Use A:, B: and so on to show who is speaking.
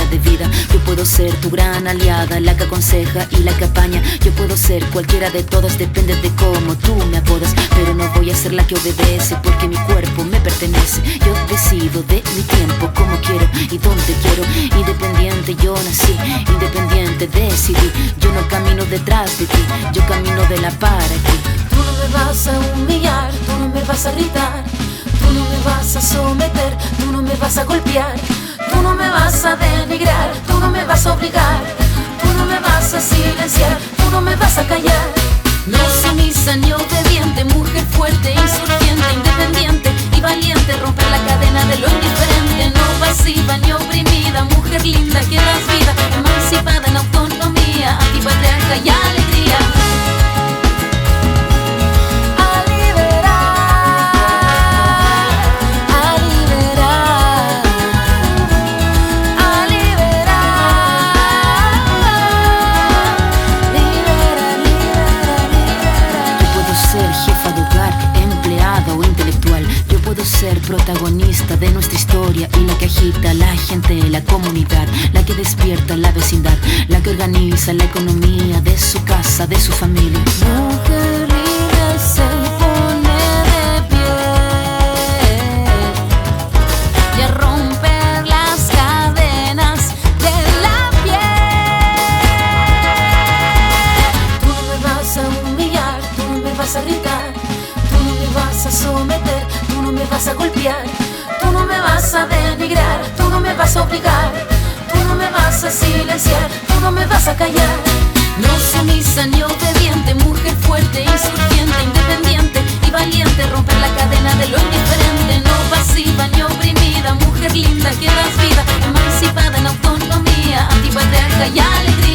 A: de vida. Yo puedo ser tu gran aliada, la que aconseja y la que apaña. Yo puedo ser cualquiera de todas, depende de cómo tú me apodas. Pero no voy a ser la que obedece, porque mi cuerpo me pertenece. Yo decido de mi tiempo, como quiero y donde quiero. Independiente yo nací, independiente decidí. Yo no camino detrás de ti, yo camino de la para ti.
B: Tú no me vas a humillar, tú no me vas a gritar, tú no me vas a someter, tú no me vas a golpear, tú no me vas a denigrar, tú no me vas a obligar, tú no me vas a silenciar, tú no me vas a callar. No sumisa ni obediente, mujer fuerte, insurgente, independiente y valiente, romper la cadena de lo indiferente. No pasiva ni oprimida, mujer linda que das vida, emancipada en autonomía, antipatriarca y alegría.
A: Ser protagonista de nuestra historia y la que agita a la gente, la comunidad, la que despierta la vecindad, la que organiza la economía de su casa, de su familia.
B: Mujer libre se pone de pie y a romper las cadenas de la piel. Tú no me vas a humillar, tú no me vas a gritar, tú no me vas a someter, tú no me vas a golpear, tú no me vas a denigrar, tú no me vas a obligar, tú no me vas a silenciar, tú no me vas a callar. No sumisa ni obediente, mujer fuerte, insurgente, independiente y valiente, romper la cadena de lo indiferente. No pasiva ni oprimida, mujer linda que das vida, emancipada en autonomía, antipatriarca y alegría.